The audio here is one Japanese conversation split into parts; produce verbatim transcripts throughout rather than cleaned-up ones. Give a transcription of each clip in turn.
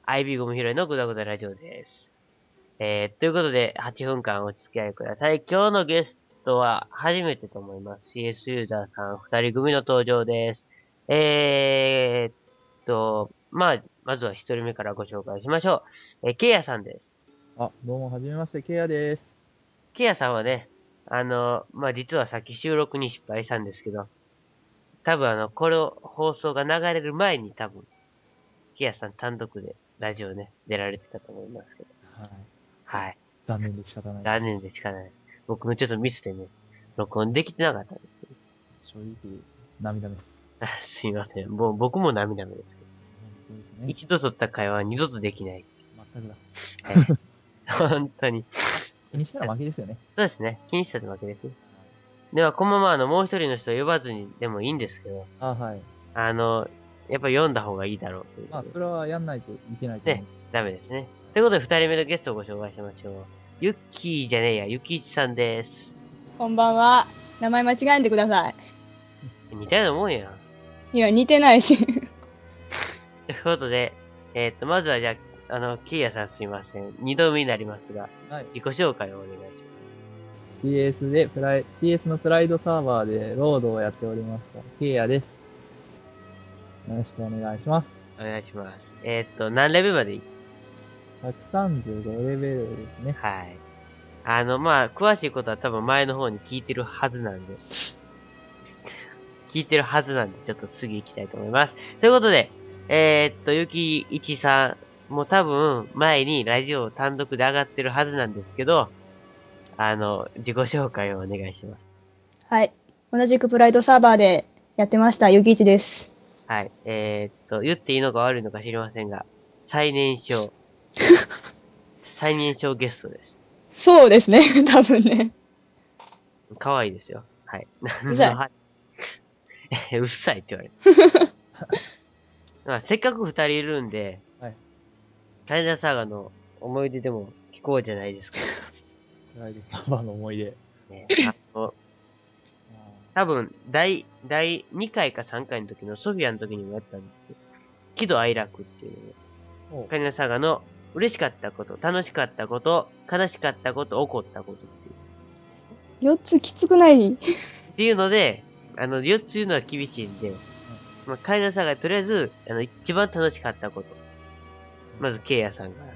アイビー ゴム拾いのグダグダラジオです。えー、ということで、はっぷんかんお付き合いください。今日のゲストは初めてと思います。シーエス ユーザーさんふたり組の登場です。えーっと、まあ、まずはひとりめからご紹介しましょう。えー、ケイヤさんです。 あ、どうも、はじめまして、ケイヤです。 ケイヤさんはね、あの、まあ、実はさっき収録に失敗したんですけど、多分あの、この放送が流れる前に多分、ケイヤさん単独でラジオね、出られてたと思いますけど。 はい。 はい。 残念で仕方ないで残念す。 でしかない。僕もちょっとミスでね、録音できてなかったんですよ。 正直、涙です。 すいません。もう僕も涙目ですけど。 本当ですね。 一度取った会話は二度とできない。 全くだ。 ええ。本当に。 気にしたら負けですよね。 そうですね。気にしたわけですね。では、このままあの、もう一人の人を呼ばずにでもいいんですけど、 あ、はい。 あの、やっぱ読んだ方がいいだろうというこまあ、 とで。 それはやんないといけないと思う。 ね、ダメですね。ということで、二人目のゲストをご紹介しましょう。ユッキーじゃねえや、ユキイチさんです。 こんばんは。名前間違えんでください。 似たようなもんや。 いや、似てないし。 ということで、えーっと、まずはじゃあ、あの、キーヤさんすいません。二度目になりますが、 はい。 自己紹介をお願いしシーエス で、プライ、シーエス のプライドサーバーでロードをやっておりました。ケイヤです。よろしくお願いします。 ます。お願いします。えーっと、何レベルまでいひゃくさんじゅうごレベルですね。 はい。あの、まあ、詳しいことは多分前の方に聞いてるはずなんで、聞いてるはずなんで、ちょっと次行きたいと思います。ということで、えーっと、ゆきいちさん、もう多分前にラジオ単独で上がってるはずなんですけど、あの、自己紹介をお願いします。 はい。同じくプライドサーバーでやってました、ゆきいちです。 はい。えーっと、言っていいのか悪いのか知りませんが、最年少、最年少ゲストです。 そうですね、多分ね。 可愛いですよ。はい。 うるさい。 何のは、うっさいって言われる。まあ、せっかく二人いるんで、 はい。 カレンダーサーガの思い出でも聞こうじゃないですか。 プライドサーバーの思い出。 ね、あの、多分、第、第にかいかさんかいの時のソフィアの時にもやったんですけど、喜怒哀楽っていうのを、 おう。 カレンダーサーガの嬉しかったこと、楽しかったこと、悲しかったこと、怒ったことっていう。 よっつきつくない？ っていうので、あの、よっつ言うのは厳しいんで、まあ、カレンダーサーガでとりあえず、あの、一番楽しかったこと。まず、ケイヤさんから。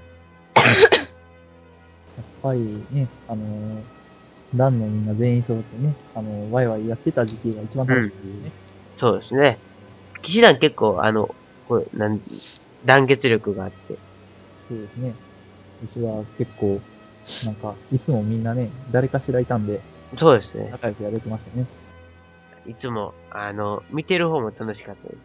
やっぱりね、あのー、団のみんな全員揃ってね、あのー、ワイワイやってた時期が一番うん。 楽しかったですね。 うん、そうですね。騎士団結構、あの、こう、なん、団結力があって。 そうですね。うちは結構、なんか、いつもみんなね、誰かしらいたんで、 そうですね。 仲良くやれてましたね。 いつも、あの、見てる方も楽しかったです。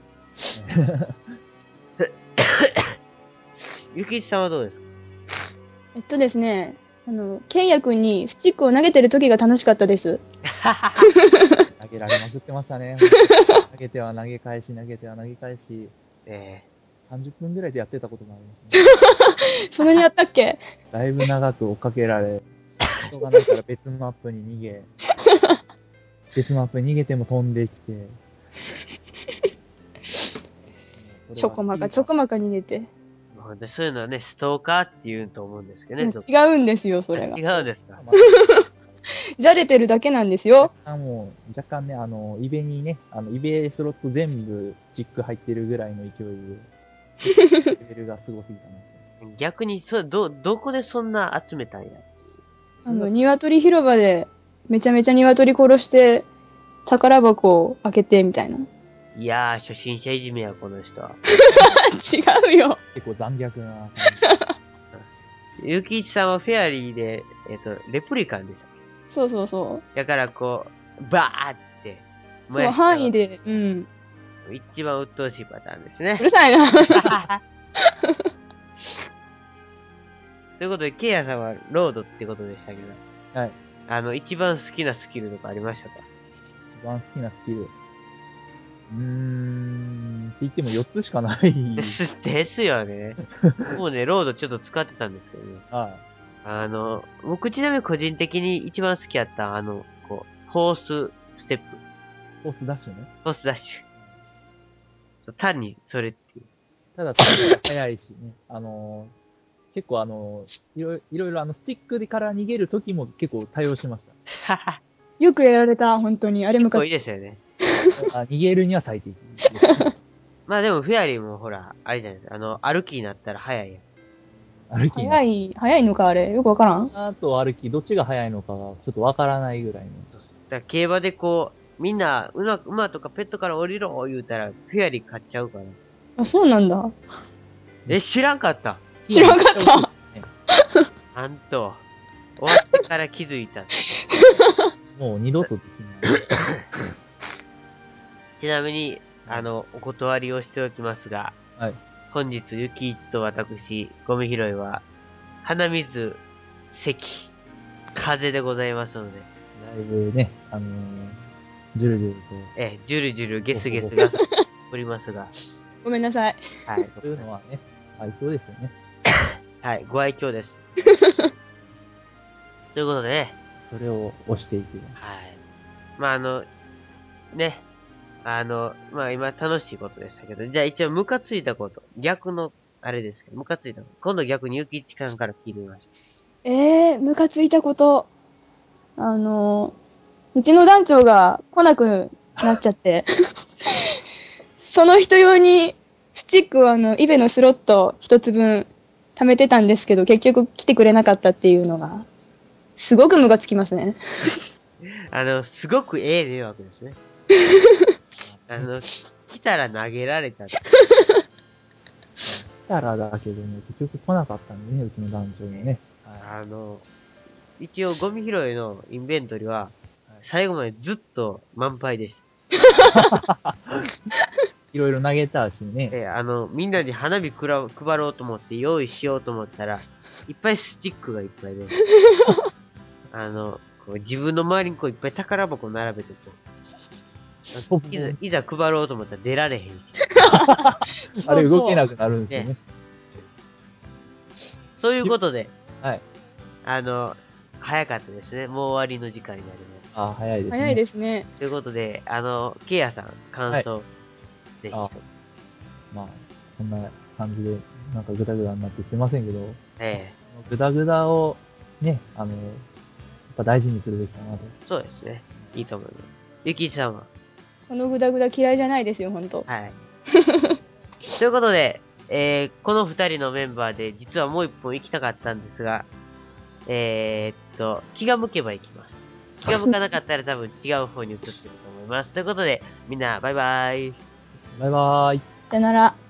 ゆきちさんはどうですか？ えっとですね、あの、ケイヤ君にスチックを投げてる時が楽しかったです。 投げられまくってましたね。投げては投げ返し、投げては投げ返し、 えさんじゅっぷんぐらいでやってたこともありますね。 そんなにやったっけ？ だいぶ長く追っかけられ、しょうがないから別マップに逃げ、別マップに逃げても飛んできて、もうこれちょこまかちょはキーが、 こまか逃げて。 ー、ほんでそういうのはね、ストーカーって言うと思うんですけどね、 いや、 そこ。 違うんですよ、そあ、 れが。 違うんですか？ また、 じゃれてるだけなんですよ。 若干もう、若干ね、あの、イベにね、あの、イベスロット全部スチック入ってるぐらいの勢いで、レベルがすごすぎたなと。 逆に、そ、ど、どこでそんな集めたんや。 あの、 それが、 鶏広場でめちゃめちゃ鶏殺して宝箱を開けてみたいな。 いやー、初心者いじめや、この人は。 違うよ。 結構残虐な感ゆきいちさんはフェアリーで、えっと、レプリカンでしたっけ？ そうそうそう。 だからこう、バーって燃そう、 やしちゃう。 範囲で、うん。 一番鬱陶しいパターンですね。 うるさいな。 ということで、ケイヤさんはロードってことでしたけど、 じ。はい。 あの、一番好きなスキルとかありましたか？ 一番好きなスキル。うーん、って言ってもよっつしかない。 ですですよね。もうね、ロードちょっと使ってたんですけどね。 はあの、僕ちなみに個人的に一番好きやった、あの、こう、ホースステップ。 い。コースダッシュね。 ホースダッシュ。そう単にそれっていう。 ただ、早いしね。あのー、結構あのー、いろいろ、いろいろあの、スティックから逃げる時も結構対応しましはは。 よくやられた、本当に。あれ結構いいむかつ。 ですよね。 た。あ逃げるには最適ですね。 まあでも、フェアリーもほら、あれじゃないですか。あの、歩きになったら早いやん。 歩きになる。 早い、早いのか、あれ。よくわからん。 あと歩き、どっちが早いのかがちょっとわからないぐらいの。 そうっすだから競馬でこう、みんな、馬、馬とかペットから降りろ言うたら、フェアリー買っちゃうから。 あ、そうなんだ。 え、知らんかった。 知らんかった。 あんと、終わってから気づいた。 もう二度とできない。 ちなみに、あの、お断りをしておきますが、 はい。 本日、ゆきいちと私、ゴミ拾いは、鼻水、咳、風邪でございますので、 だいぶね、あのー、ジュルジュルと、 え、ジュルジュル、ゲスゲスがおりますが、 ごめんなさい。 はい。 そういうのはね、愛嬌ですよね。 はい、ご愛嬌です。ということでね、 それを押していく。 はい。まあ、あの、ね、あの、まあ今楽しいことでしたけど、じゃあ一応ムカついたこと、逆の、あれですけど、ムカついたこと、今度逆にゆきいちかんから聞いてみましょえー、ムカついたこと。あの、うちの団長が来なくなっちゃって。その人用に、スチックをあの、イベのスロット一つ分貯めてたんですけど、結局来てくれなかったっていうのが、すごくムカつきますね。 う。あの、すごくええ迷惑ですね。あの、来たら投げられた。 来たらだけども、結局来なかったんでね、うちの団長もね。はあの、一応ゴミ拾いのインベントリは、最後までずっと満杯でした。 い。いろいろ投げたしね。 え、あの、みんなに花火くら配ろうと思って用意しようと思ったら、いっぱいスティックがいっぱいで、あの、こう自分の周りにこういっぱい宝箱並べてこう、いざ、いざ配ろうと思ったら出られへんし。 あれ動けなくなるんですよね。 ということで、 はい。 あの、早かったですね。もう終わりの時間になります。 あ、早いですね。 早いですね。 ということで、あの、ケイヤさん、感想、ぜひあと。 まあ、こんな感じで、なんかグダグダになってすいませんけど、 ええグダグダをね、あの、やっぱ大事にするべきかなと。 そうですね。いいと思います。ゆきさんは、 このグダグダ嫌いじゃないですよ、ほんと。 はい。ということで、えー、この二人のメンバーで、実はもう一本行きたかったんですが、えー、っと、気が向けば行きます。気が向かなかったら多分違う方に移ってると思います。ということで、みんな、バイバイ。 バイバーイ。 さよなら。